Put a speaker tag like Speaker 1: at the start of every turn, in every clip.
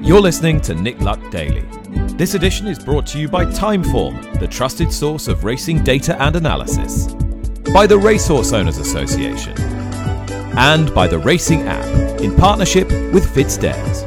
Speaker 1: You're listening to Nick Luck Daily. This edition is brought to you by Timeform, the trusted source of racing data and analysis, by the Racehorse Owners Association, and by the Racing App in partnership with FitzDares.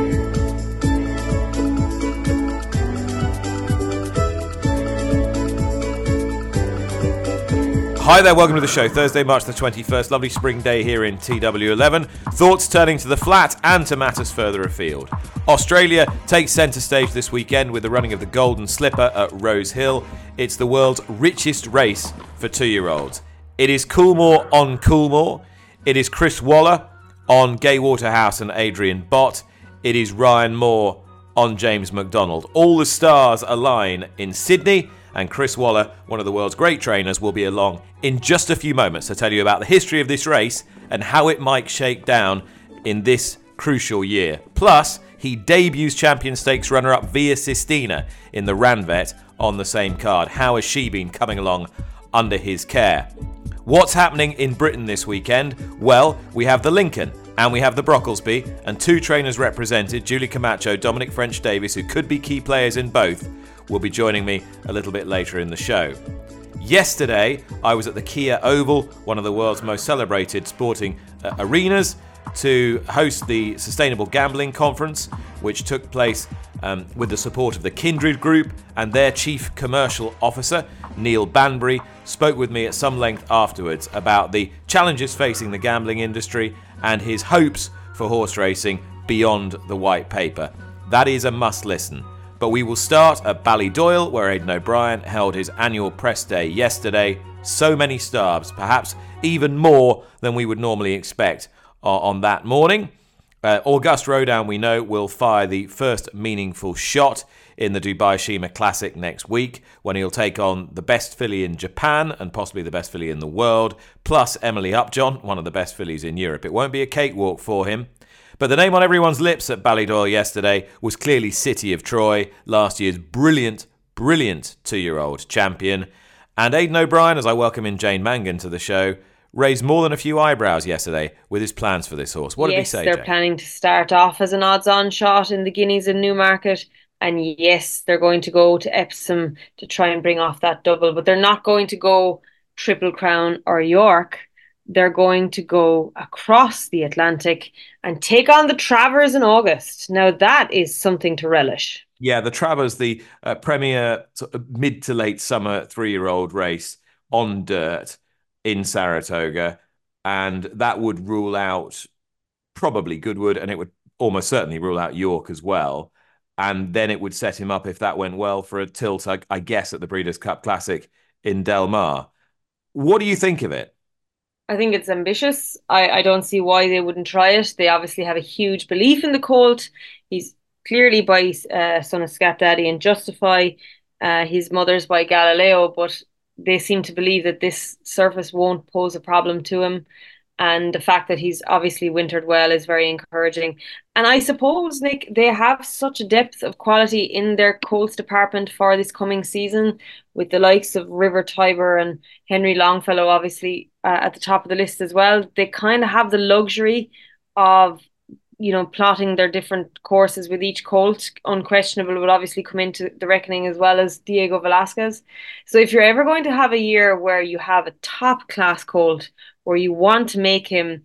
Speaker 1: Hi there, welcome to the show. Thursday, March the 21st, lovely spring day here in TW11. Thoughts turning to the flat and to matters further afield. Australia takes centre stage this weekend with the running of the Golden Slipper at Rose Hill. It's the world's richest race for two-year-olds. It is Coolmore on Coolmore. It is Chris Waller on Gay Waterhouse and Adrian Bott. It is Ryan Moore on James McDonald. All the stars align in Sydney, and Chris Waller, one of the world's great trainers, will be along in just a few moments to tell you about the history of this race and how it might shake down in this crucial year. Plus, he debuts Champion Stakes runner-up Via Sistina in the Ranvet on the same card. How has she been coming along under his care? What's happening in Britain this weekend? Well, we have the Lincoln and we have the Brocklesby, and two trainers represented, Julie Camacho, Dominic French-Davies, who could be key players in both, will be joining me a little bit later in the show. Yesterday, I was at the Kia Oval, one of the world's most celebrated sporting arenas, to host the Sustainable Gambling Conference, which took place with the support of the Kindred Group, and their Chief Commercial Officer, Neil Banbury, spoke with me at some length afterwards about the challenges facing the gambling industry and his hopes for horse racing beyond the white paper. That is a must listen. But we will start at Ballydoyle, where Aidan O'Brien held his annual press day yesterday. So many stars, perhaps even more than we would normally expect on that morning. Auguste Rodin, we know, will fire the first meaningful shot in the Dubai Shima Classic next week, when he'll take on the best filly in Japan and possibly the best filly in the world, plus Emily Upjohn, one of the best fillies in Europe. It won't be a cakewalk for him. But the name on everyone's lips at Ballydoyle yesterday was clearly City of Troy, last year's brilliant two-year-old champion. And Aidan O'Brien, as I welcome in Jane Mangan to the show, raised more than a few eyebrows yesterday with his plans for this horse. What did he say,
Speaker 2: Yes, they're
Speaker 1: Jane?
Speaker 2: planning to start off as an odds-on shot in the Guineas in Newmarket. And yes, they're going to go to Epsom to try and bring off that double. But they're not going to go Triple Crown or York. They're going to go across the Atlantic and take on the Travers in August. Now, that is something to relish.
Speaker 1: Yeah, the Travers, the premier sort of mid to late summer three-year-old race on dirt in Saratoga. And that would rule out probably Goodwood, and it would almost certainly rule out York as well. And then it would set him up, if that went well, for a tilt, I guess, at the Breeders' Cup Classic in Del Mar. What do you think of it?
Speaker 2: I think it's ambitious. I don't see why they wouldn't try it. They obviously have a huge belief in the colt. He's clearly by son of Scat Daddy and Justify. His mother's by Galileo, but they seem to believe that this surface won't pose a problem to him. And the fact that he's obviously wintered well is very encouraging. And I suppose, Nick, they have such a depth of quality in their colts department for this coming season, with the likes of River Tiber and Henry Longfellow, obviously at the top of the list as well. They kind of have the luxury of, plotting their different courses with each colt. Unquestionable will obviously come into the reckoning, as well as Diego Velasquez. So if you're ever going to have a year where you have a top class colt, where you want to make him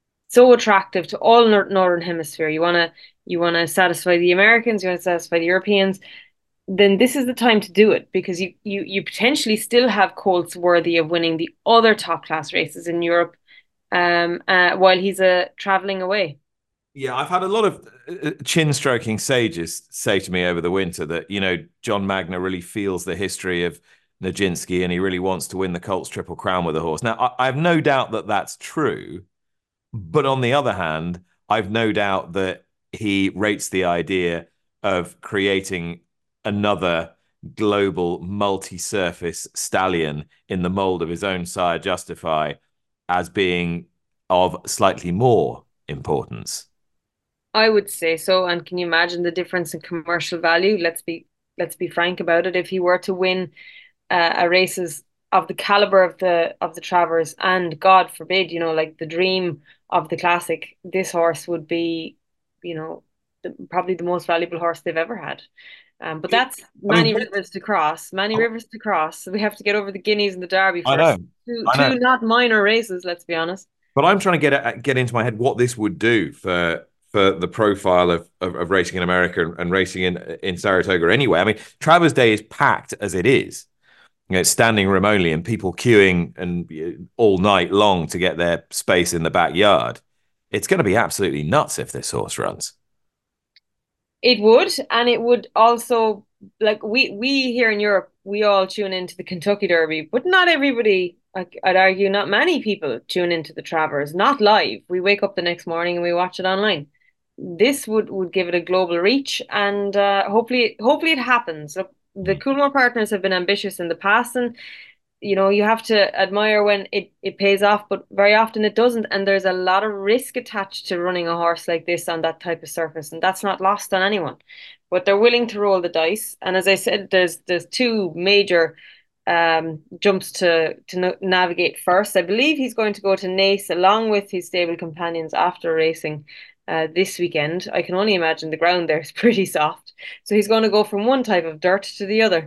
Speaker 2: so attractive to all Northern Hemisphere, you want to satisfy the Americans, you want to satisfy the Europeans, then this is the time to do it, because you potentially still have colts worthy of winning the other top class races in Europe, while he's traveling away.
Speaker 1: Yeah, I've had a lot of chin-stroking sages say to me over the winter that, John Magner really feels the history of Nijinsky and he really wants to win the Colts Triple Crown with the horse. Now, I have no doubt that that's true. But on the other hand, I've no doubt that he rates the idea of creating another global multi-surface stallion in the mold of his own sire Justify as being of slightly more importance.
Speaker 2: I would say so. And can you imagine the difference in commercial value? Let's be frank about it. If he were to win a races of the caliber of the Travers, and God forbid, like the dream of the classic, this horse would be, probably the most valuable horse they've ever had. But
Speaker 1: I
Speaker 2: that's
Speaker 1: mean,
Speaker 2: many rivers to cross, many rivers to cross. So we have to get over the Guineas and the Derby
Speaker 1: I know,
Speaker 2: first. Two,
Speaker 1: I know.
Speaker 2: two not minor races, let's be honest.
Speaker 1: But I'm trying to get into my head what this would do for the profile of racing in America and racing in Saratoga anyway. I mean, Travers Day is packed as it is. You know, it's standing room only and people queuing and all night long to get their space in the backyard. It's going to be absolutely nuts if this horse runs.
Speaker 2: It would, and it would also like we here in Europe, we all tune into the Kentucky Derby, but not everybody. I'd argue not many people tune into the Travers, not live. We wake up the next morning and we watch it online. This would give it a global reach, and hopefully it happens. Look, the Coolmore partners have been ambitious in the past, and you have to admire when it pays off, but very often it doesn't. And there's a lot of risk attached to running a horse like this on that type of surface, and that's not lost on anyone. But they're willing to roll the dice. And as I said, there's two major jumps to navigate first. I believe he's going to go to Naas along with his stable companions after racing this weekend. I can only imagine the ground there is pretty soft. So he's going to go from one type of dirt to the other.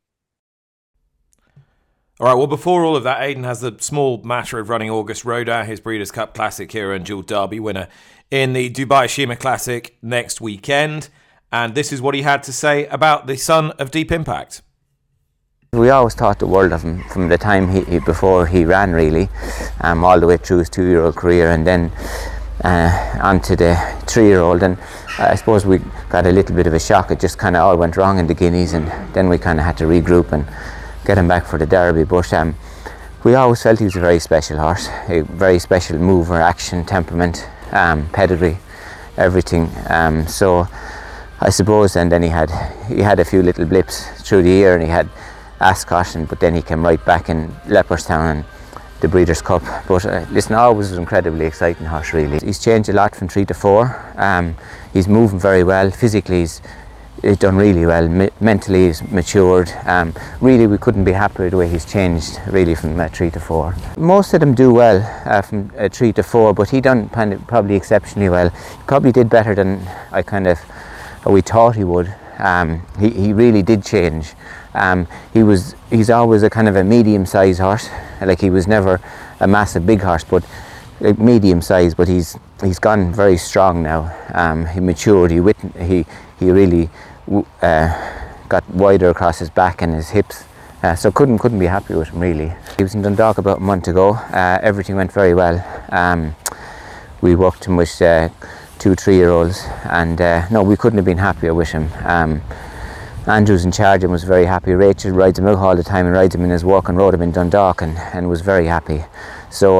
Speaker 1: All right, well, before all of that, Aidan has the small matter of running August Rodin, his Breeders' Cup Classic Hero and Dual Derby winner, in the Dubai Shima Classic next weekend. And this is what he had to say about the son of Deep Impact.
Speaker 3: We always thought the world of him from the time before he ran, really, all the way through his 2-year-old career, and then onto the 3-year-old. And I suppose we got a little bit of a shock. It just kind of all went wrong in the Guineas, and then we kind of had to regroup and get him back for the Derby. But we always felt he was a very special horse, a very special mover, action, temperament, pedigree, everything. So I suppose, and then he had a few little blips through the year, and he had Ascot, but then he came right back in Leopardstown and the Breeders' Cup. But listen, always an incredibly exciting horse, really. He's changed a lot from 3 to 4. He's moving very well. Physically, he's done really well. Mentally, he's matured. Really, we couldn't be happier the way he's changed, really, from 3 to 4. Most of them do well from 3 to 4, but he done probably exceptionally well. He probably did better than we thought he would. He really did change. He's always a kind of a medium-sized horse. Like, he was never a massive big horse, but medium-sized. But he's gone very strong now. He matured. He really got wider across his back and his hips. So couldn't be happy with him, really. He was in Dundalk about a month ago. Everything went very well. We worked him with 2 3-year-olds, and no, we couldn't have been happier with him. Andrew's in charge and was very happy. Rachel rides him out all the time and rides him in his walk and rode him in Dundalk, and was very happy. So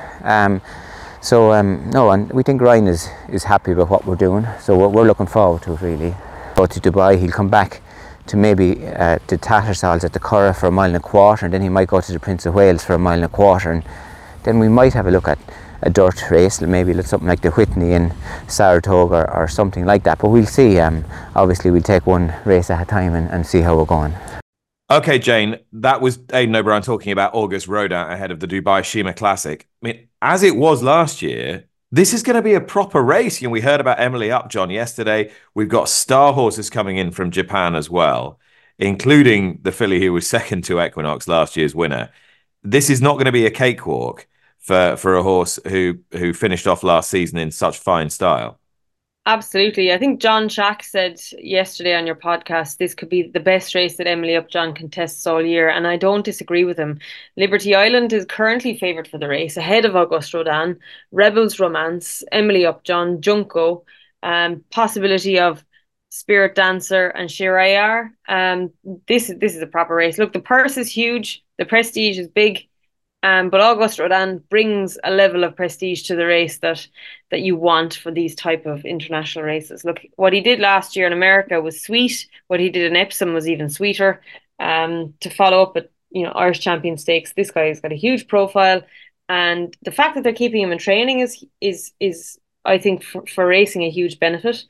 Speaker 3: no, and we think Ryan is happy about what we're doing. So we're looking forward to it, really. Go to Dubai. He'll come back to maybe to Tattersalls at the Curragh for 1.25 miles, and then he might go to the Prince of Wales for 1.25 miles, and then we might have a look at a dirt race, maybe something like the Whitney in Saratoga or something like that. But we'll see. Obviously, we'll take one race at a time and see how we're going.
Speaker 1: Okay, Jane, that was Aidan O'Brien talking about August Rodin ahead of the Dubai Shima Classic. I mean, as it was last year, this is going to be a proper race. We heard about Emily Upjohn yesterday. We've got star horses coming in from Japan as well, including the filly who was second to Equinox, last year's winner. This is not going to be a cakewalk for a horse who finished off last season in such fine style.
Speaker 2: Absolutely. I think John Shack said yesterday on your podcast, this could be the best race that Emily Upjohn contests all year. And I don't disagree with him. Liberty Island is currently favoured for the race, ahead of Auguste Rodin, Rebels Romance, Emily Upjohn, Junko, possibility of Spirit Dancer and Shirayar. This is a proper race. Look, the purse is huge. The prestige is big. But Auguste Rodin brings a level of prestige to the race that you want for these type of international races. Look, what he did last year in America was sweet. What he did in Epsom was even sweeter. To follow up at Irish Champion Stakes, this guy has got a huge profile, and the fact that they're keeping him in training is I think for racing a huge benefit.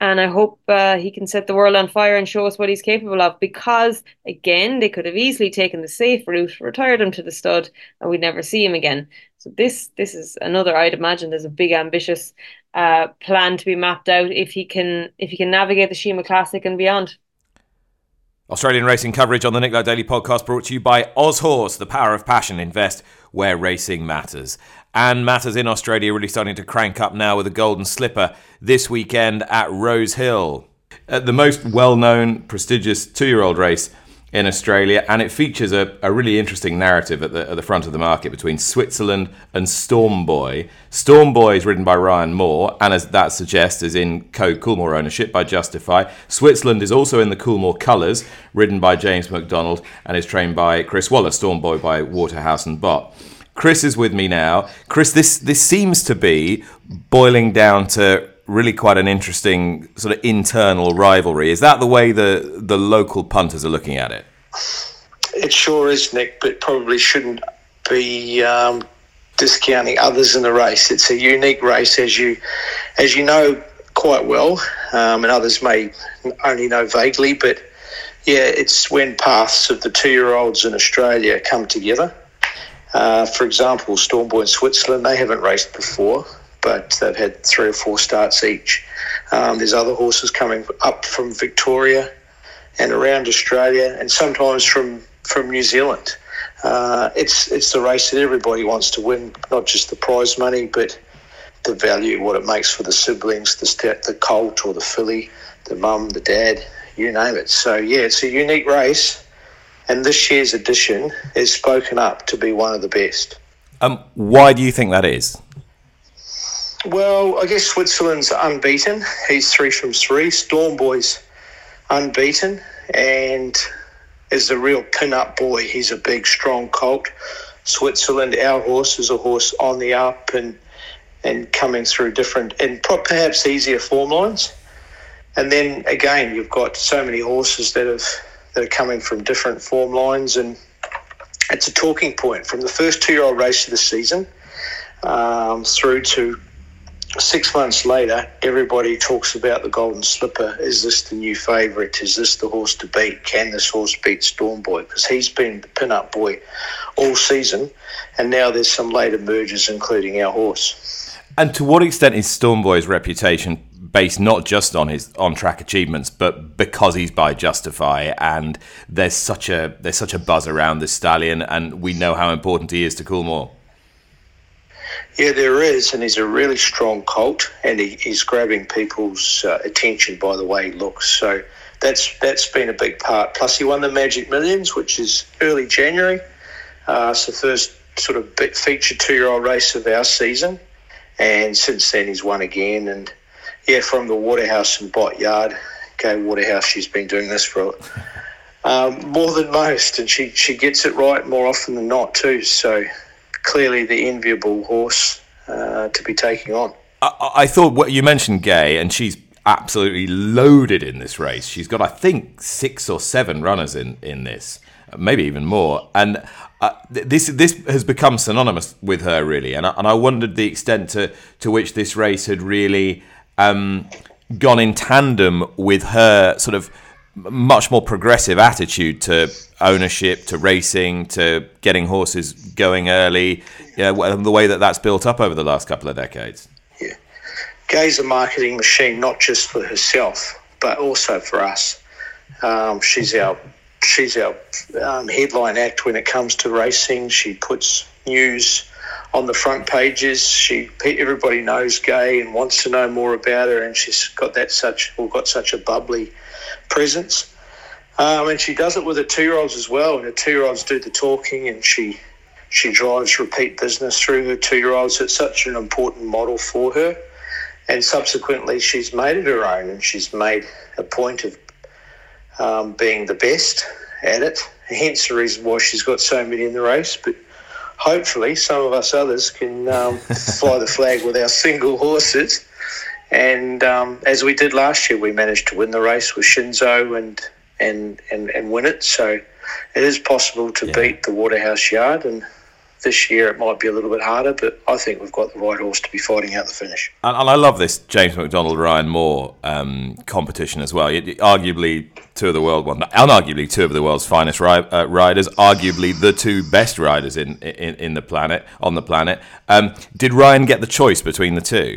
Speaker 2: And I hope he can set the world on fire and show us what he's capable of, because, again, they could have easily taken the safe route, retired him to the stud, and we'd never see him again. So this is another, I'd imagine there's a big ambitious plan to be mapped out if he can navigate the Shima Classic and beyond.
Speaker 1: Australian racing coverage on the Nick Lowe Daily Podcast brought to you by OzHorse, the power of passion. Invest where racing matters. And matters in Australia really starting to crank up now with the Golden Slipper this weekend at Rose Hill. The most well-known, prestigious 2-year-old race in Australia, and it features a really interesting narrative at the front of the market between Switzerland and Stormboy. Stormboy is ridden by Ryan Moore, and as that suggests, is in co-Coolmore ownership by Justify. Switzerland is also in the Coolmore colours, ridden by James McDonald, and is trained by Chris Waller. Stormboy by Waterhouse and Bott. Chris is with me now. Chris, this seems to be boiling down to really quite an interesting sort of internal rivalry. Is that the way the local punters are looking at it?
Speaker 4: It sure is, Nick, but probably shouldn't be discounting others in the race. It's a unique race, as you know quite well, and others may only know vaguely, but yeah, it's when paths of the 2-year-olds in Australia come together. For example, Stormboy in Switzerland, they haven't raced before, but they've had 3 or 4 starts each. There's other horses coming up from Victoria and around Australia, and sometimes from New Zealand. It's the race that everybody wants to win, not just the prize money, but the value, what it makes for the siblings, the colt or the filly, the mum, the dad, you name it. So yeah, it's a unique race, and this year's edition is spoken up to be one of the best.
Speaker 1: Why do you think that is?
Speaker 4: Well, I guess Switzerland's unbeaten. He's 3 from 3. Stormboy's unbeaten and is the real pin-up boy. He's a big, strong colt. Switzerland, our horse, is a horse on the up and coming through different and perhaps easier form lines. And then, again, you've got so many horses that are coming from different form lines, and it's a talking point from the first 2-year-old race of the season through to 6 months later. Everybody talks about the Golden Slipper. Is this the new favourite? Is this the horse to beat? Can this horse beat Stormboy? Because he's been the pin-up boy all season, and now there's some later mergers, including our horse.
Speaker 1: And to what extent is Stormboy's reputation based not just on his on-track achievements, but because he's by Justify, and there's such a buzz around this stallion, and we know how important he is to Coolmore?
Speaker 4: Yeah, there is, and he's a really strong colt, and he's grabbing people's attention by the way he looks. So that's been a big part. Plus, he won the Magic Millions, which is early January. It's the first sort of featured 2-year-old race of our season, and since then he's won again. And yeah, from the Waterhouse and Bott yard. Okay, Waterhouse, she's been doing this for more than most, and she gets it right more often than not too. So clearly the enviable horse to be taking on.
Speaker 1: I thought what you mentioned, Gay, and she's absolutely loaded in this race. She's got, I think, 6 or 7 runners in this, maybe even more. And this has become synonymous with her, really. And I wondered the extent to which this race had really gone in tandem with her sort of much more progressive attitude to ownership, to racing, to getting horses going early, the way that's built up over the last couple of decades.
Speaker 4: Yeah. Gay's a marketing machine, not just for herself, but also for us. She's our headline act when it comes to racing. She puts news on the front pages. Everybody knows Gay and wants to know more about her, and she's got such a bubbly presence. And she does it with her 2-year-olds as well, and her 2-year-olds do the talking, and she drives repeat business through her 2-year-olds. It's such an important model for her, and subsequently she's made it her own, and she's made a point of being the best at it, hence the reason why she's got so many in the race. But hopefully some of us others can fly the flag with our single horses. And as we did last year, we managed to win the race with Shinzo and win it. So it is possible to beat the Waterhouse yard, and this year it might be a little bit harder, but I think we've got the right horse to be fighting out the finish.
Speaker 1: And I love this James McDonald, Ryan Moore competition as well. Arguably unarguably two of the world's finest riders, arguably the two best riders on the planet. Did Ryan get the choice between the two?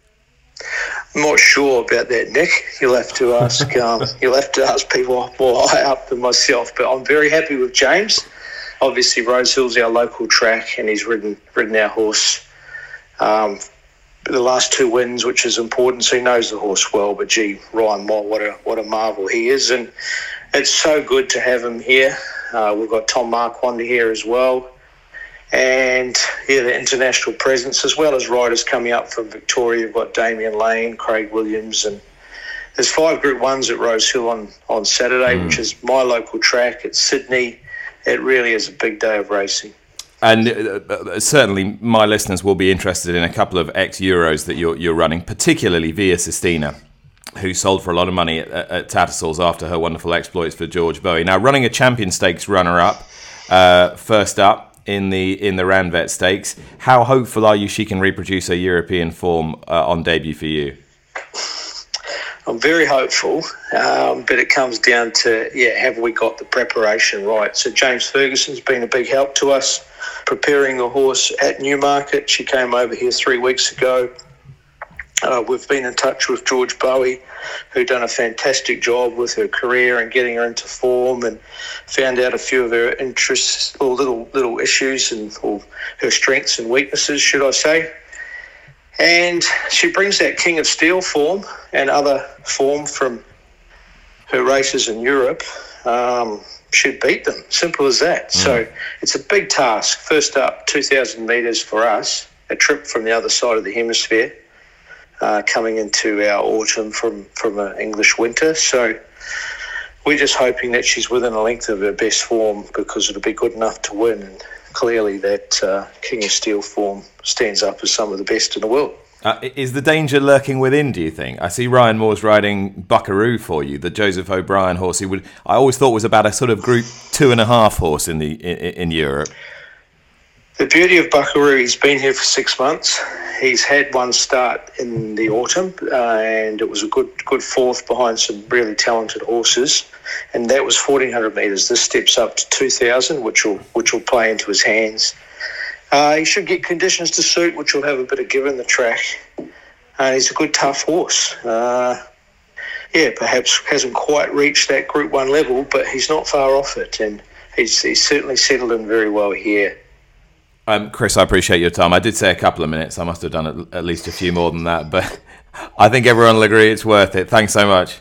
Speaker 4: I'm not sure about that, Nick. You'll have to ask. You'll have to ask people more high up than myself. But I'm very happy with James. Obviously, Rosehill's our local track, and he's ridden our horse the last 2 wins, which is important. So he knows the horse well. But gee, Ryan Moore, what a marvel he is, and it's so good to have him here. We've got Tom Marquand here as well. And the international presence, as well as riders coming up from Victoria. You've got Damien Lane, Craig Williams, and there's 5 Group 1s at Rosehill on Saturday, which is my local track. It's Sydney. It really is a big day of racing.
Speaker 1: And certainly my listeners will be interested in a couple of ex-Euros that you're running, particularly Via Sistina, who sold for a lot of money at Tattersalls after her wonderful exploits for George Bowie. Now, running a Champion Stakes runner-up, first up, in the Ranvet Stakes. How hopeful are you she can reproduce her European form on debut for you?
Speaker 4: I'm very hopeful, but it comes down to, have we got the preparation right? So James Ferguson's been a big help to us, preparing the horse at Newmarket. She came over here 3 weeks ago. We've been in touch with George Bowie, who done a fantastic job with her career and getting her into form, and found out a few of her interests or little issues or her strengths and weaknesses, should I say. And she brings that King of Steel form and other form from her races in Europe. Should beat them. Simple as that. So it's a big task. First up, 2,000 metres for us, a trip from the other side of the hemisphere. Coming into our autumn from an English winter. So we're just hoping that she's within a length of her best form, because it'll be good enough to win. And clearly that King of Steel form stands up as some of the best in the world.
Speaker 1: Is the danger lurking within, do you think? I see Ryan Moore's riding Buckaroo for you, the Joseph O'Brien horse, I always thought was about a sort of Group 2.5 horse in Europe.
Speaker 4: The beauty of Buckaroo, he's been here for 6 months. He's had one start in the autumn, and it was a good fourth behind some really talented horses, and that was 1,400 metres. This steps up to 2,000, which will play into his hands. He should get conditions to suit, which will have a bit of give in the track. He's a good, tough horse. Perhaps hasn't quite reached that Group 1 level, but he's not far off it, and he's certainly settled in very well here.
Speaker 1: Chris, I appreciate your time. I did say a couple of minutes. I must have done at least a few more than that, but I think everyone will agree it's worth it. Thanks so much.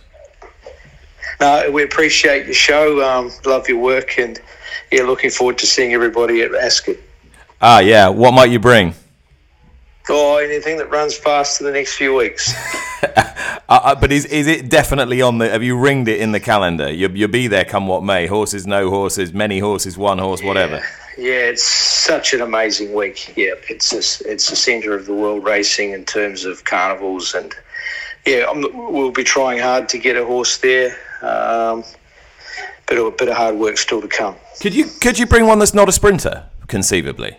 Speaker 4: No, we appreciate your show. Love your work, and looking forward to seeing everybody at Ascot.
Speaker 1: What might you bring?
Speaker 4: Anything that runs fast in the next few weeks.
Speaker 1: But is it definitely on the? Have you ringed it in the calendar? You'll be there come what may. Horses, no horses, many horses, one horse, whatever.
Speaker 4: Yeah, it's such an amazing week. Yeah, it's the centre of the world racing in terms of carnivals, and we'll be trying hard to get a horse there. But a bit of hard work still to come. Could
Speaker 1: you bring one that's not a sprinter, conceivably?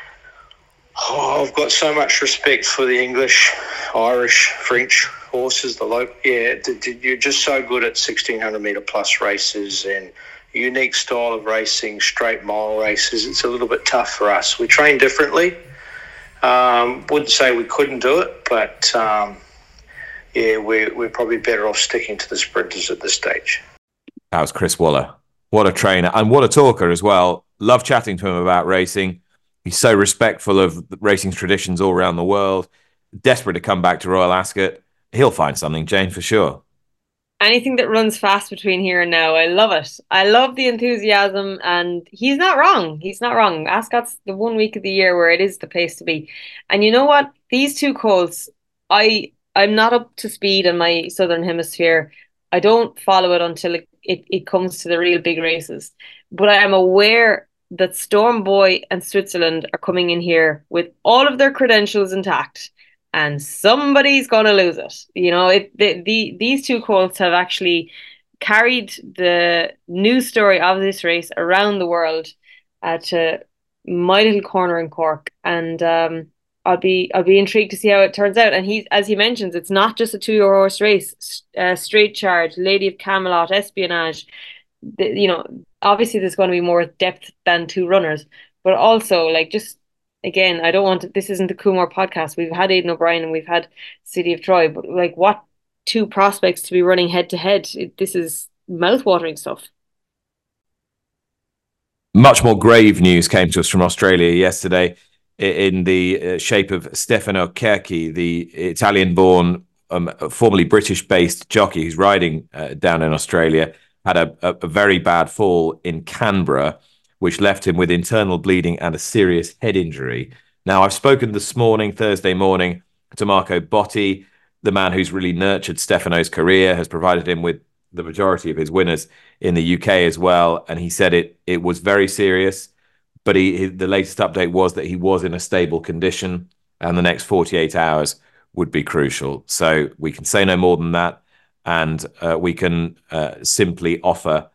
Speaker 4: I've got so much respect for the English, Irish, French horses. You're just so good at 1,600 metre plus races and unique style of racing, straight mile races. It's a little bit tough for us. We train differently. Wouldn't say we couldn't do it, but we're probably better off sticking to the sprinters at this stage.
Speaker 1: That was Chris Waller. What a trainer and what a talker as well. Love chatting to him about racing. He's so respectful of racing traditions all around the world. Desperate to come back to Royal Ascot. He'll find something, Jane, for sure.
Speaker 2: Anything that runs fast between here and now, I love it. I love the enthusiasm, and he's not wrong. Ascot's the 1 week of the year where it is the place to be. And you know what? These two colts, I'm not up to speed in my Southern Hemisphere. I don't follow it until it comes to the real big races. But I am aware that Storm Boy and Switzerland are coming in here with all of their credentials intact, and somebody's going to lose it. These two colts have actually carried the news story of this race around the world to my little corner in Cork, and I'll be intrigued to see how it turns out. And he, as he mentions, it's not just a 2 year horse race. Straight Charge, Lady of Camelot, Espionage. Obviously there's going to be more depth than two runners, but also like just again, I don't want to, this isn't the Coolmore podcast. We've had Aidan O'Brien and we've had City of Troy, but like what two prospects to be running head to head? This is mouth-watering stuff.
Speaker 1: Much more grave news came to us from Australia yesterday in the shape of Stefano Cerchi, the Italian-born, formerly British-based jockey who's riding down in Australia, had a very bad fall in Canberra, which left him with internal bleeding and a serious head injury. Now, I've spoken this morning, Thursday morning, to Marco Botti, the man who's really nurtured Stefano's career, has provided him with the majority of his winners in the UK as well. And he said it was very serious, but the latest update was that he was in a stable condition and the next 48 hours would be crucial. So we can say no more than that. And we can simply offer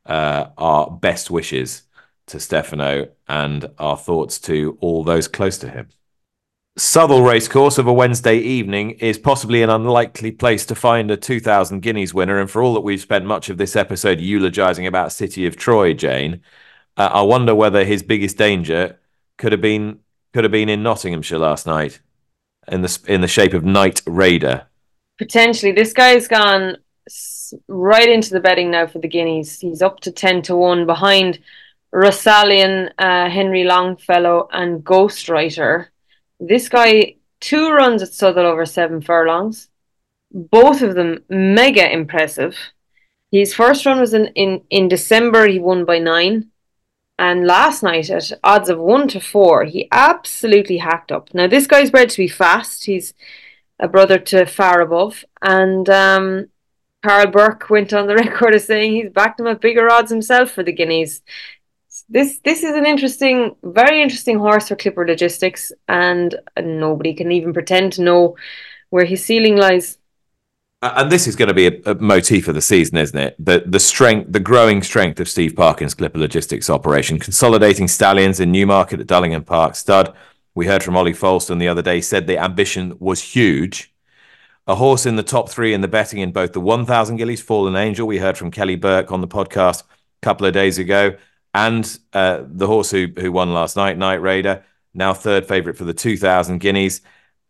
Speaker 1: our best wishes to Stefano and our thoughts to all those close to him. Southwell Racecourse of a Wednesday evening is possibly an unlikely place to find a 2,000 guineas winner. And for all that we've spent much of this episode eulogising about City of Troy, Jane, I wonder whether his biggest danger could have been in Nottinghamshire last night in the shape of Knight Raider.
Speaker 2: Potentially. This guy's gone right into the betting now for the guineas. He's up to 10-1 behind Rosalian, Henry Longfellow and Ghostwriter. This guy, 2 runs at Southwell over 7 furlongs. Both of them mega impressive. His first run was in December. He won by 9. And last night at odds of 1-4, he absolutely hacked up. Now, this guy's bred to be fast. He's a brother to Far Above. And Carl Burke went on the record as saying he's backed him at bigger odds himself for the guineas. This is an very interesting horse for Clipper Logistics, and nobody can even pretend to know where his ceiling lies.
Speaker 1: And this is going to be a motif of the season, isn't it? The growing strength of Steve Parkin's Clipper Logistics operation, consolidating stallions in Newmarket at Dullingham Park Stud. We heard from Ollie Folston the other day, said the ambition was huge. A horse in the top 3 in the betting in both the 1,000 Guineas, Fallen Angel. We heard from Kelly Burke on the podcast a couple of days ago. And the horse who won last night, Knight Raider, now third favourite for the 2,000 Guineas.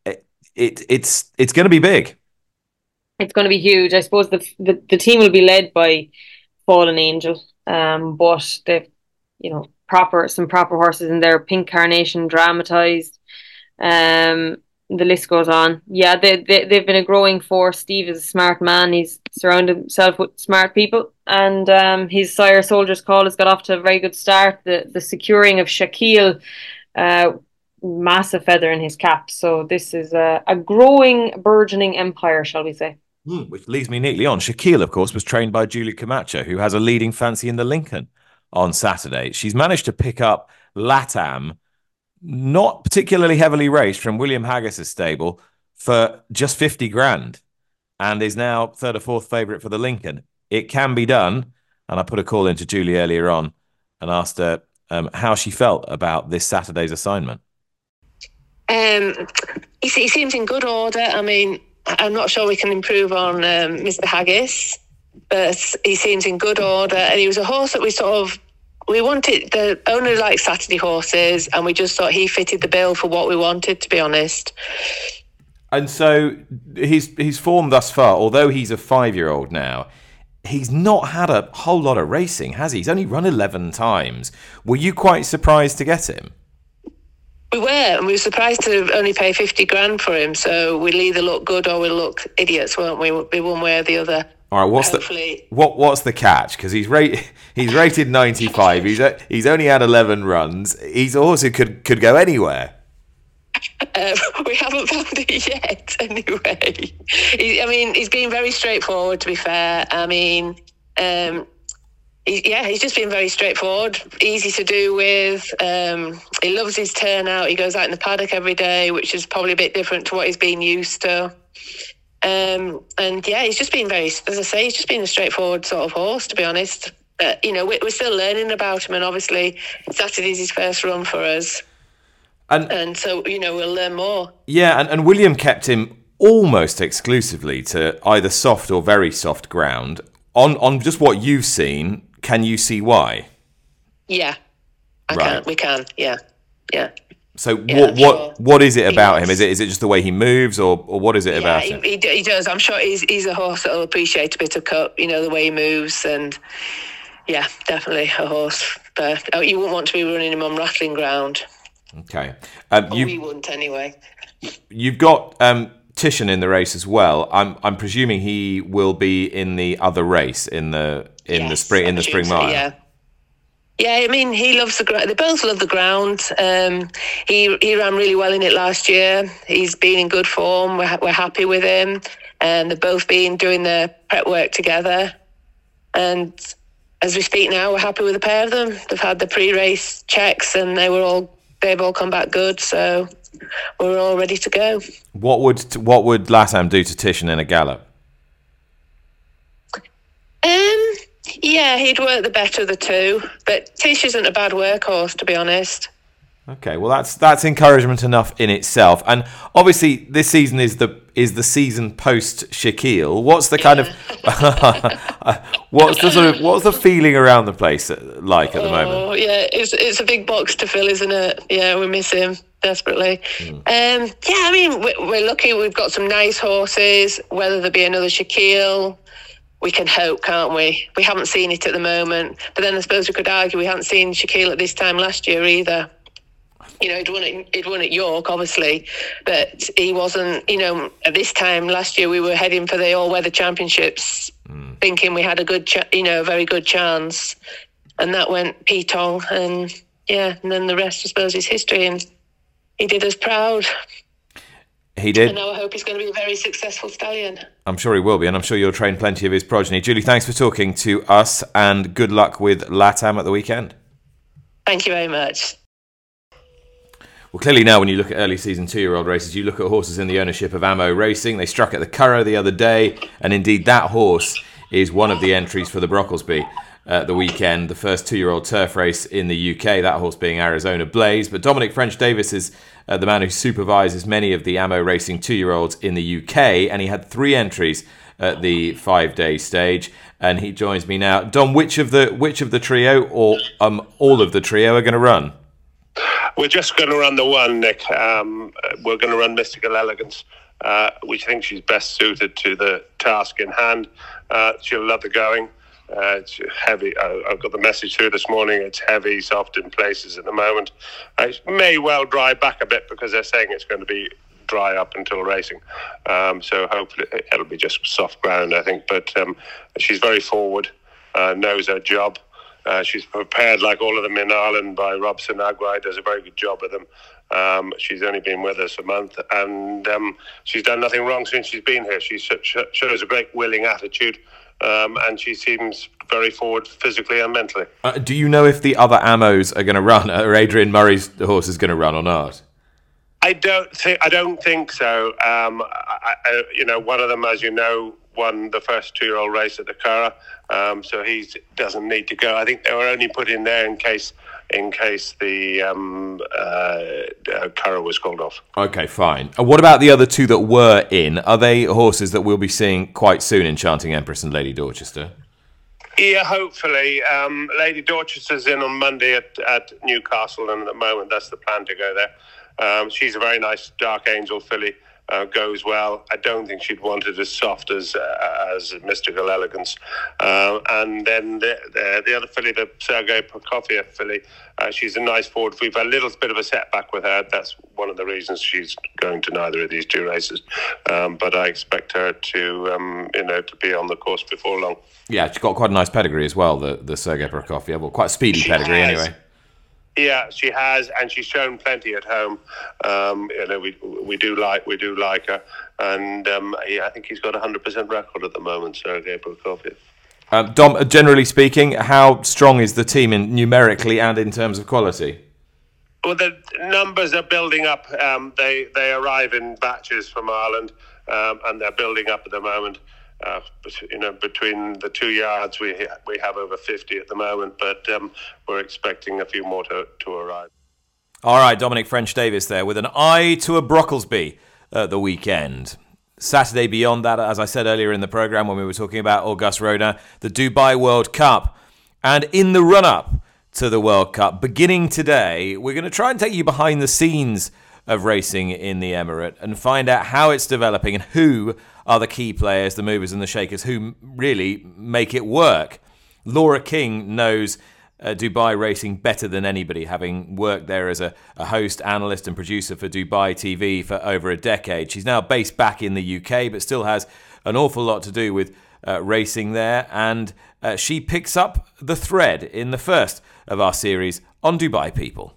Speaker 1: It's going to be big.
Speaker 2: It's going to be huge. I suppose the team will be led by Fallen Angel, but they've some proper horses in there. Pink Carnation, Dramatised. The list goes on. Yeah, they've been a growing force. Steve is a smart man. He's surrounded himself with smart people. And his sire, Soldier's Call, has got off to a very good start. The securing of Shaquille, massive feather in his cap. So this is a growing, burgeoning empire, shall we say.
Speaker 1: Which leads me neatly on. Shaquille, of course, was trained by Julie Camacho, who has a leading fancy in the Lincoln on Saturday. She's managed to pick up Latam, not particularly heavily raced, from William Haggis's stable for just 50 grand, and is now third or fourth favourite for the Lincoln. It can be done. And I put a call into Julie earlier on and asked her how she felt about this Saturday's assignment.
Speaker 5: He seems in good order. I mean, I'm not sure we can improve on Mr. Haggis, but he seems in good order. And he was a horse that we wanted. The owner likes Saturday horses, and we just thought he fitted the bill for what we wanted, to be honest.
Speaker 1: And so his form thus far, although he's a 5-year-old now, he's not had a whole lot of racing, has he? He's only run 11 times. Were you quite surprised to get him?
Speaker 5: We were, and we were surprised to only pay 50 grand for him. So we'll either look good or we'll look idiots, won't we? We'll be one way or the other.
Speaker 1: All right, what's the catch? Because he's rated 95. He's only had 11 runs. He's also could go anywhere.
Speaker 5: We haven't found it yet, anyway. He's been very straightforward, to be fair. I mean, he's just been very straightforward, easy to do with. He loves his turnout. He goes out in the paddock every day, which is probably a bit different to what he's been used to. He's just been he's just been a straightforward sort of horse, to be honest. But, we're still learning about him, and obviously Saturday's his first run for us. And so, we'll learn more.
Speaker 1: Yeah, and William kept him almost exclusively to either soft or very soft ground. On just what you've seen, can you see why?
Speaker 5: Yeah, we can, yeah.
Speaker 1: So what is it about him? Is it just the way he moves, or what is it about him?
Speaker 5: He does. I'm sure he's a horse that'll appreciate a bit of cut, the way he moves, and yeah, definitely a horse. But you wouldn't want to be running him on rattling ground.
Speaker 1: Okay.
Speaker 5: We wouldn't anyway.
Speaker 1: You've got Titian in the race as well. I'm presuming he will be in the other race in the spring mile.
Speaker 5: Yeah. Yeah, I mean, he loves the ground. They both love the ground. He ran really well in it last year. He's been in good form. We're happy with him. And they've both been doing their prep work together. And as we speak now, we're happy with the pair of them. They've had the pre-race checks, and they've all come back good. So we're all ready to go.
Speaker 1: What would Latham do to Titian in a gallop?
Speaker 5: Yeah, he'd work the better of the two, but Tish isn't a bad workhorse, to be honest.
Speaker 1: Okay, well that's encouragement enough in itself, and obviously this season is the season post Shaquille. What's the kind of what's the feeling around the place like at the moment?
Speaker 5: Oh yeah, it's a big box to fill, isn't it? Yeah, we miss him desperately. Yeah, I mean we're lucky. We've got some nice horses. Whether there be another Shaquille, we can hope, can't we? We haven't seen it at the moment. But then I suppose we could argue we hadn't seen Shaquille at this time last year either. He'd won at York, obviously. But he wasn't, at this time last year we were heading for the all-weather championships, thinking we had a good, a very good chance. And that went Petong. And then the rest, I suppose, is history. And he did us proud.
Speaker 1: He did.
Speaker 5: And now I hope he's going to be a very successful stallion.
Speaker 1: I'm sure he will be, and I'm sure you'll train plenty of his progeny. Julie, thanks for talking to us, and good luck with Latham at the weekend.
Speaker 5: Thank you very much.
Speaker 1: Well, clearly now when you look at early season 2-year-old races, you look at horses in the ownership of Ammo Racing. They struck at the Curragh the other day, and indeed that horse is one of the entries for the Brocklesby at the weekend, the first 2-year-old turf race in the UK, that horse being Arizona Blaze. But Dominic French-Davis is the man who supervises many of the Ammo Racing 2-year-olds in the UK, and he had 3 entries at the 5-day stage, and he joins me now. Dom, which of the trio, or all of the trio, are going to run?
Speaker 6: We're just going to run the one, Nick. We're going to run Mystical Elegance. We think she's best suited to the task in hand. She'll love the going. It's heavy. I've got the message through this morning. It's heavy, soft in places at the moment. It may well dry back a bit because they're saying it's going to be dry up until racing. So hopefully it'll be just soft ground, I think. But she's very forward, knows her job. She's prepared like all of them in Ireland by Robson Agwai. Does a very good job with them. She's only been with us a month, and she's done nothing wrong since she's been here. She shows a great willing attitude. And she seems very forward physically and mentally.
Speaker 1: Do you know if the other Ammos are going to run, or Adrian Murray's horse is going to run or not?
Speaker 6: I don't think so. One of them, as you know, won the first 2-year-old race at the Curragh, so he doesn't need to go. I think they were only put in there in case the Curragh was called off. Okay, fine.
Speaker 1: What about the other 2 that were in? Are they horses that we'll be seeing quite soon, Enchanting Empress and Lady Dorchester?
Speaker 6: Yeah, hopefully. Lady Dorchester's in on Monday at Newcastle, and at the moment that's the plan to go there. She's a very nice Dark Angel filly. Goes well. I don't think she'd want it as soft as Mystical Elegance. And then the other filly, the Sergei Prokofiev filly, she's a nice forward. We've had a little bit of a setback with her. That's one of the reasons she's going to neither of these 2 races. But I expect her to be on the course before long. Yeah, she's got quite a nice pedigree as well, the Sergei Prokofiev. Well, quite a speedy pedigree anyway. Yeah, she has, and she's shown plenty at home. We do like her, and I think he's got a 100% record at the moment. Sergei Prokofiev.
Speaker 1: Dom, generally speaking, how strong is the team numerically and in terms of quality?
Speaker 6: Well, the numbers are building up. They arrive in batches from Ireland, and they're building up at the moment. Between the 2 yards, we have over 50 at the moment, but we're expecting a few more to arrive.
Speaker 1: All right, Dominic French-Davies there with an eye to a Brocklesby at the weekend. Saturday beyond that, as I said earlier in the programme when we were talking about Auguste Rodin, the Dubai World Cup. And in the run-up to the World Cup, beginning today, we're going to try and take you behind the scenes of racing in the Emirate and find out how it's developing and who are the key players, the movers and the shakers who really make it work. Laura King knows Dubai racing better than anybody, having worked there as a host, analyst and producer for Dubai TV for over a decade. She's now based back in the UK, but still has an awful lot to do with racing there, and she picks up the thread in the first of our series on Dubai people.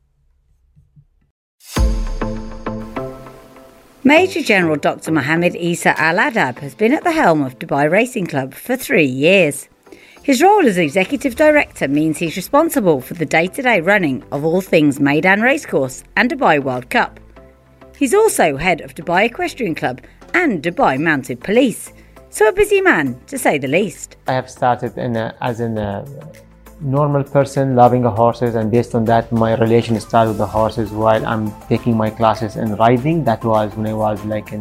Speaker 7: Major General Dr. Mohammed Isa Al Adab has been at the helm of Dubai Racing Club for 3 years. His role as Executive Director means he's responsible for the day-to-day running of all things Meydan Racecourse and Dubai World Cup. He's also head of Dubai Equestrian Club and Dubai Mounted Police, so a busy man to say the least.
Speaker 8: I have started as a normal person loving horses, and based on that my relation started with the horses while I'm taking my classes in riding. That was when I was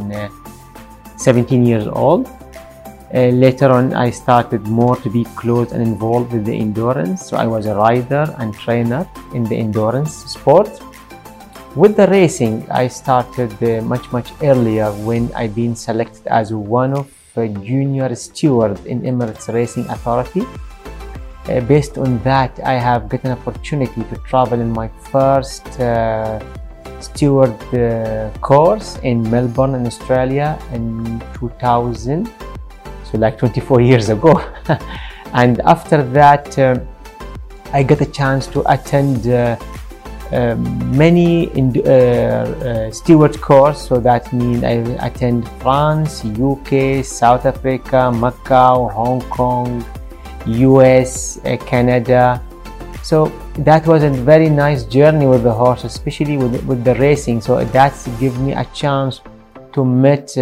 Speaker 8: 17 years old. Later on I started more to be close and involved with the endurance, so I was a rider and trainer in the endurance sport. With the racing I started much earlier when I've been selected as one of junior stewards in Emirates Racing Authority. Based on that I have gotten an opportunity to travel in my first steward course in Melbourne in Australia in 2000. So 24 years ago. And after that I got a chance to attend many steward course. So that means I attend France, UK, South Africa, Macau, Hong Kong, US, Canada. So that was a very nice journey with the horse, especially with the racing. So that's give me a chance to meet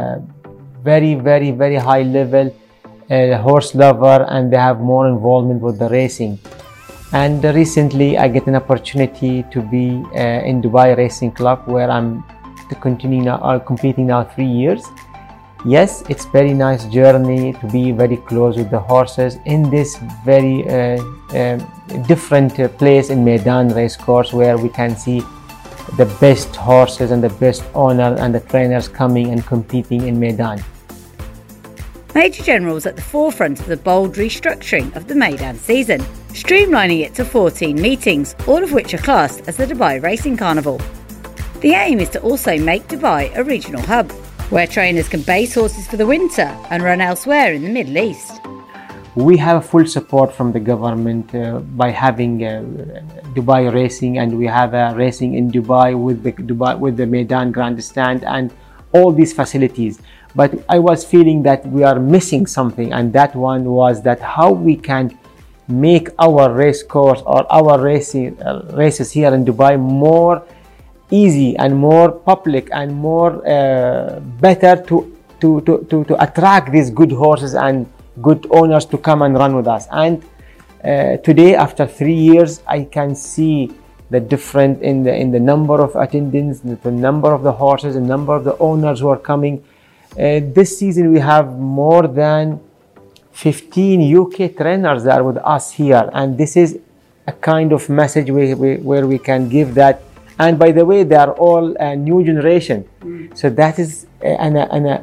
Speaker 8: very high level horse lover, and they have more involvement with the racing. And recently I get an opportunity to be in Dubai Racing Club, where I'm competing now 3 years. Yes, it's very nice journey to be very close with the horses in this very different place in Meydan Racecourse, where we can see the best horses and the best owner and the trainers coming and competing in Meydan.
Speaker 7: Major General's at the forefront of the bold restructuring of the Meydan season, streamlining it to 14 meetings, all of which are classed as the Dubai Racing Carnival. The aim is to also make Dubai a regional hub, where trainers can base horses for the winter and run elsewhere in the Middle East.
Speaker 8: We have full support from the government by having Dubai Racing, and we have racing in Dubai with the Meydan Grandstand and all these facilities. But I was feeling that we are missing something, and that one was that how we can make our race course or our races here in Dubai more easy and more public and more better to attract these good horses and good owners to come and run with us. And today, after 3 years, I can see the difference in the number of attendants, the number of the horses, the number of the owners who are coming. This season we have more than 15 UK trainers that are with us here, and this is a kind of message where we can give that. And by the way, they are all a new generation. So that is an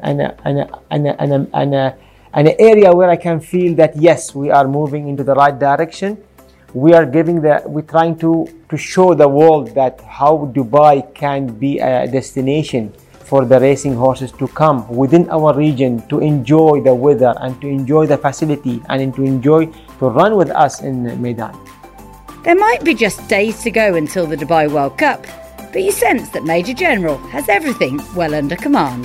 Speaker 8: area where I can feel that yes, we are moving into the right direction. We're trying to show the world that how Dubai can be a destination for the racing horses to come within our region to enjoy the weather and to enjoy the facility and to run with us in Meydan.
Speaker 7: There might be just days to go until the Dubai World Cup, but you sense that Major General has everything well under command.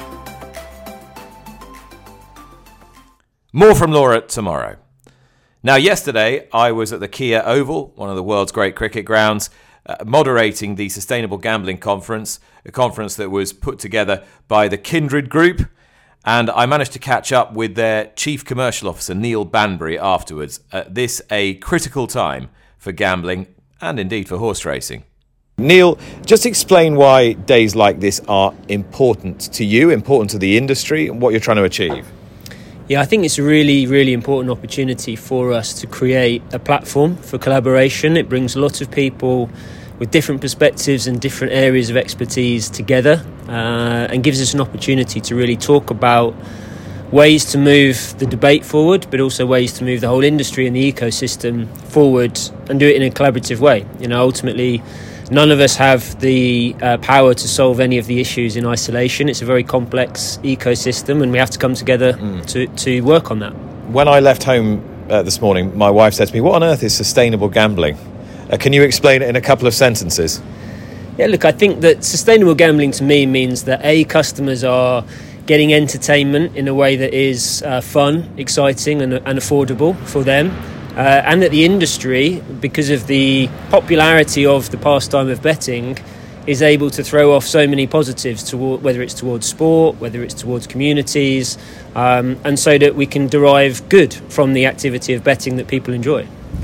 Speaker 1: More from Laura tomorrow. Now, yesterday I was at the Kia Oval, one of the world's great cricket grounds, moderating the Sustainable Gambling Conference, a conference that was put together by the Kindred Group. And I managed to catch up with their Chief Commercial Officer, Neil Banbury, afterwards. At this a critical time for gambling and indeed for horse racing. Neil, just explain why days like this are important to you, important to the industry, and what you're trying to achieve.
Speaker 9: Yeah, I think it's a really, really important opportunity for us to create a platform for collaboration. It brings a lot of people with different perspectives and different areas of expertise together, and gives us an opportunity to really talk about ways to move the debate forward, but also ways to move the whole industry and the ecosystem forward and do it in a collaborative way. You know, ultimately, none of us have the power to solve any of the issues in isolation. It's a very complex ecosystem, and we have to come together to work on that. When I left home this morning, my wife said to me, "What on earth is sustainable gambling?" Can you explain it in a couple of sentences? Yeah, look, I think that sustainable gambling to me means that customers are getting entertainment in a way that is fun, exciting and affordable for them. And that the industry, because of the popularity of the pastime of betting, is able to throw off so many positives, whether it's towards sport, whether it's towards communities, and so that we can derive good from the activity of betting that people enjoy.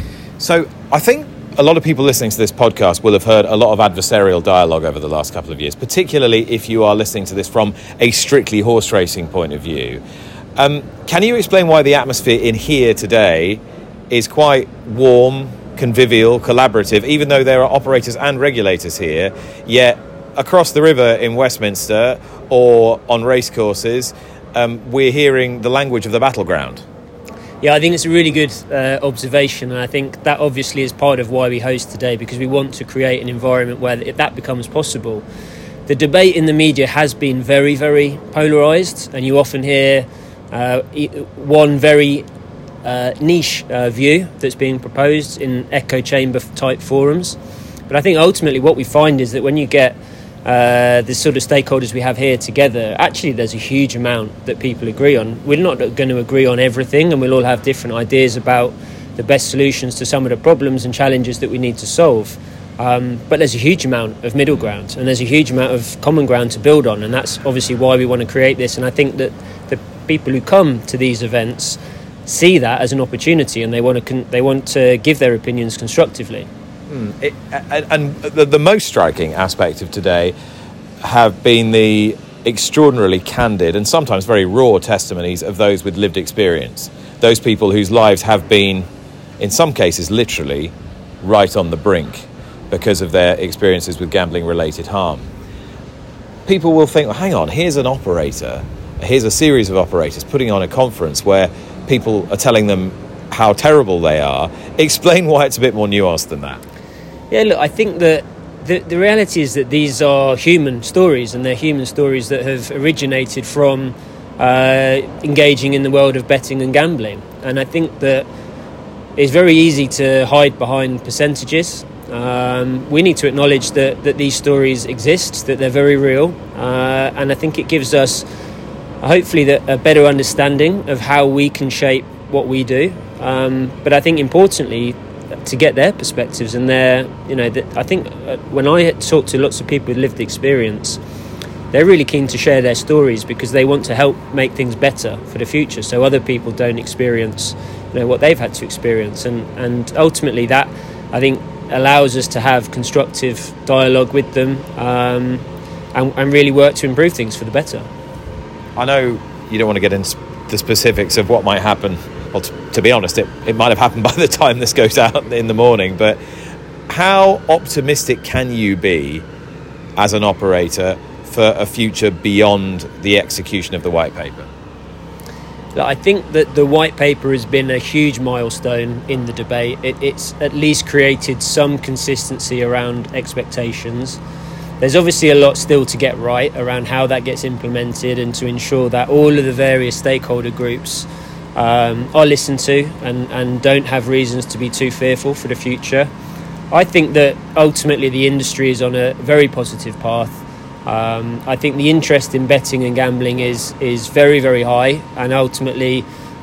Speaker 9: So I think a lot of people listening to this podcast will have heard a lot of adversarial dialogue over the last couple of years, particularly if you are listening to this from a strictly horse racing point of view. Can you explain why the atmosphere in here today is quite warm, convivial, collaborative, even though there are operators and regulators here, yet across the river in Westminster or on racecourses, we're hearing the language of the battleground? Yeah, I think it's a really good observation, and I think that obviously is part of why we host today, because we want to create an environment where that becomes possible. The debate in the media has been very, very polarised, and you often hear one very niche view that's being proposed in echo chamber type forums. But I think ultimately what we find is that when you get the sort of stakeholders we have here together, actually there's a huge amount that people agree on. We're not going to agree on everything, and we'll all have different ideas about the best solutions to some of the problems and challenges that we need to solve. But there's a huge amount of middle ground, and there's a huge amount of common ground to build on, and that's obviously why we want to create this. And I think that the people who come to these events see that as an opportunity, and they want to give their opinions constructively. And the most striking aspect of today have been the extraordinarily candid and sometimes very raw testimonies of those with lived experience, those people whose lives have been, in some cases, literally right on the brink because of their experiences with gambling-related harm. People will think, well, hang on, here's an operator, here's a series of operators putting on a conference where people are telling them how terrible they are. Explain why it's a bit more nuanced than that. Yeah, look, I think that the reality is that these are human stories, and they're human stories that have originated from engaging in the world of betting and gambling. And I think that it's very easy to hide behind percentages. We need to acknowledge that these stories exist, that they're very real, and I think it gives us hopefully a better understanding of how we can shape what we do. But I think importantly, to get their perspectives and I think when I talk to lots of people with lived experience, they're really keen to share their stories because they want to help make things better for the future, so other people don't experience what they've had to experience, and ultimately that I think allows us to have constructive dialogue with them, and really work to improve things for the better. I know you don't want to get into the specifics of what might happen. Well, to be honest, it might have happened by the time this goes out in the morning, but how optimistic can you be as an operator for a future beyond the execution of the white paper? I think that the white paper has been a huge milestone in the debate. It's at least created some consistency around expectations. There's obviously a lot still to get right around how that gets implemented, and to ensure that all of the various stakeholder groups are listened to and don't have reasons to be too fearful for the future. I think that ultimately the industry is on a very positive path. I think the interest in betting and gambling is very, very high, and ultimately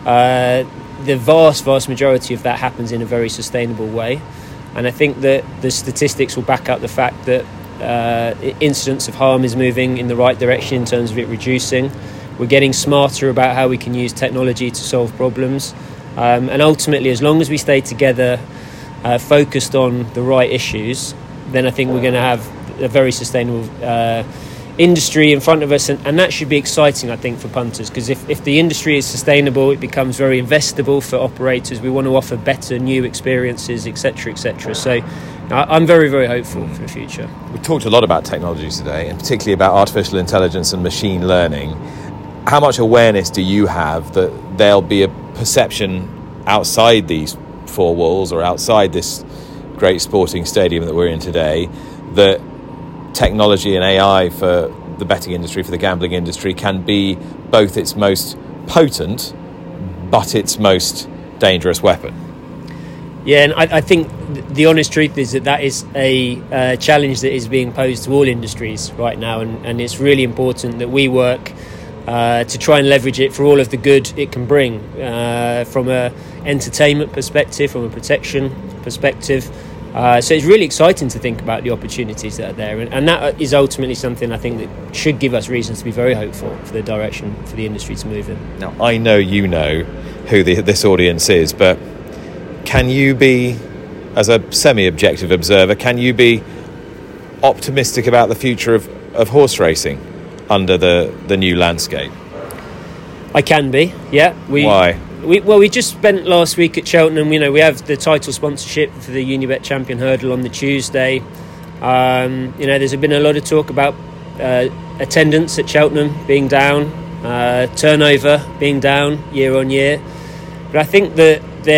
Speaker 9: the vast majority of that happens in a very sustainable way. And I think that the statistics will back up the fact that incidence of harm is moving in the right direction in terms of it reducing. We're getting smarter about how we can use technology to solve problems. And ultimately, as long as we stay together, focused on the right issues, then I think we're going to have a very sustainable industry in front of us, and that should be exciting, I think, for punters, because if the industry is sustainable, it becomes very investable for operators. We want to offer better new experiences, etc., etc. So I'm very, very hopeful for the future.
Speaker 1: We've talked a lot about technologies today, and particularly about artificial intelligence and machine learning. How much awareness do you have that there'll be a perception outside these four walls or outside this great sporting stadium that we're in today that technology and AI for the betting industry, for the gambling industry, can be both its most potent but its most dangerous weapon?
Speaker 9: Yeah, and I think the honest truth is that is a challenge that is being posed to all industries right now, and it's really important that we work to try and leverage it for all of the good it can bring, from a entertainment perspective, from a protection perspective. So it's really exciting to think about the opportunities that are there, and that is ultimately something I think that should give us reasons to be very hopeful for the direction for the industry to move in.
Speaker 1: Now, I know you know who this audience is, but can you be, as a semi-objective observer, can you be optimistic about the future of horse racing under the new landscape?
Speaker 9: I can be, yeah.
Speaker 1: Why?
Speaker 9: We just spent last week at Cheltenham. We have the title sponsorship for the Unibet Champion Hurdle on the Tuesday. There's been a lot of talk about attendance at Cheltenham being down, turnover being down year on year. But I think that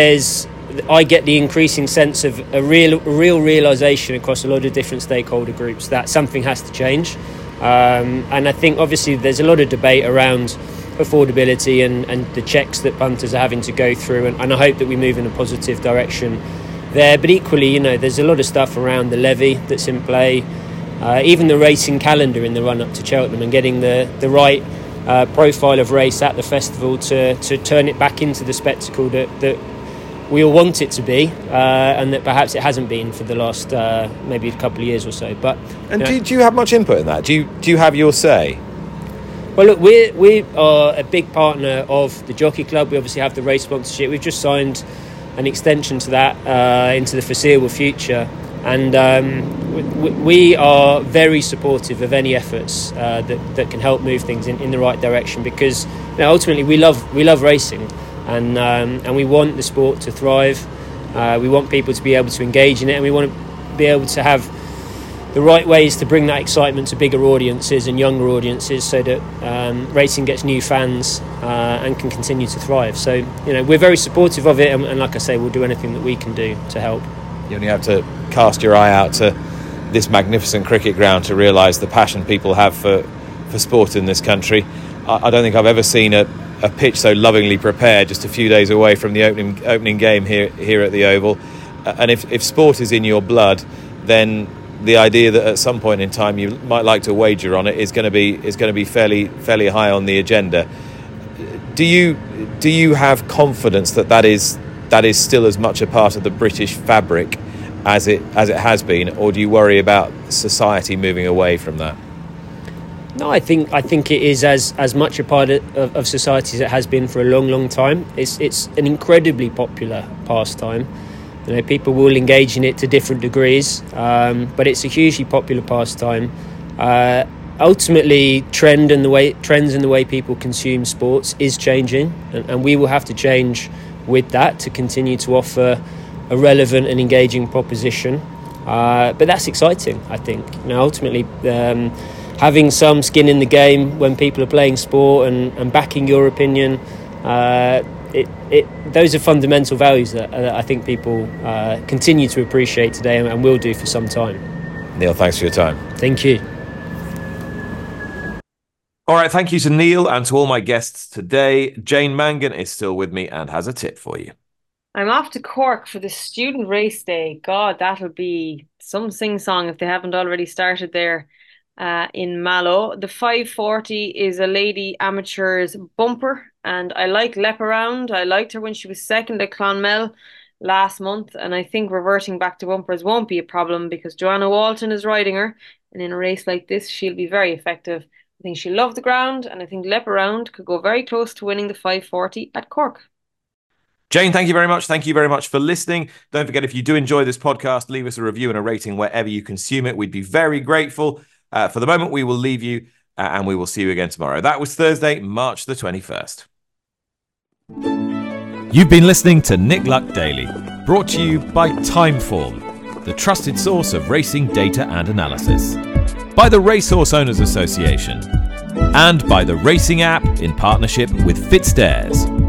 Speaker 9: I get the increasing sense of a real realisation across a lot of different stakeholder groups that something has to change. And I think obviously there's a lot of debate around affordability and the checks that punters are having to go through, and I hope that we move in a positive direction there. But equally, there's a lot of stuff around the levy that's in play, even the racing calendar in the run-up to Cheltenham, and getting the right profile of race at the festival to turn it back into the spectacle that we all want it to be, and that perhaps it hasn't been for the last maybe a couple of years or so. But
Speaker 1: do you have much input in that? Do you have your say?
Speaker 9: Well, look, we are a big partner of the Jockey Club. We obviously have the race sponsorship. We've just signed an extension to that into the foreseeable future, and we are very supportive of any efforts that can help move things in the right direction, because ultimately we love racing, and we want the sport to thrive. We want people to be able to engage in it, and we want to be able to have the right ways to bring that excitement to bigger audiences and younger audiences, so that racing gets new fans and can continue to thrive. So we're very supportive of it, and like I say, we'll do anything that we can do to help.
Speaker 1: You only have to cast your eye out to this magnificent cricket ground to realise the passion people have for sport in this country. I don't think I've ever seen a pitch so lovingly prepared, just a few days away from the opening game here at the Oval. And if sport is in your blood, then the idea that at some point in time you might like to wager on it is going to be fairly high on the agenda. Do you have confidence that is still as much a part of the British fabric as it has been, or do you worry about society moving away from that?
Speaker 9: No, I think it is as much a part of society as it has been for a long time. It's an incredibly popular pastime. People will engage in it to different degrees, but it's a hugely popular pastime. Ultimately, trends in the way people consume sports is changing, and we will have to change with that to continue to offer a relevant and engaging proposition. But that's exciting, I think. Ultimately, having some skin in the game when people are playing sport and backing your opinion, those are fundamental values that I think people continue to appreciate today and will do for some time.
Speaker 1: Neil, thanks for your time.
Speaker 9: Thank you.
Speaker 1: All right, thank you to Neil and to all my guests today. Jane Mangan is still with me and has a tip for you.
Speaker 2: I'm off to Cork for the student race day. God, that'll be some sing-song if they haven't already started there in Mallow. The 540 is a lady amateur's bumper, and I like Lep Around. I liked her when she was second at Clonmel last month, and I think reverting back to bumpers won't be a problem because Joanna Walton is riding her, and in a race like this she'll be very effective. I think she'll love the ground, and I think Leap Around could go very close to winning the 540 at Cork.
Speaker 1: Jane, thank you very much. Thank you very much for listening. Don't forget, if you do enjoy this podcast, leave us a review and a rating wherever you consume it. We'd be very grateful. For the moment, we will leave you and we will see you again tomorrow. That was Thursday, March the 21st. You've been listening to Nick Luck Daily, brought to you by Timeform, the trusted source of racing data and analysis, by the Racehorse Owners Association, and by the Racing App in partnership with FitzDares.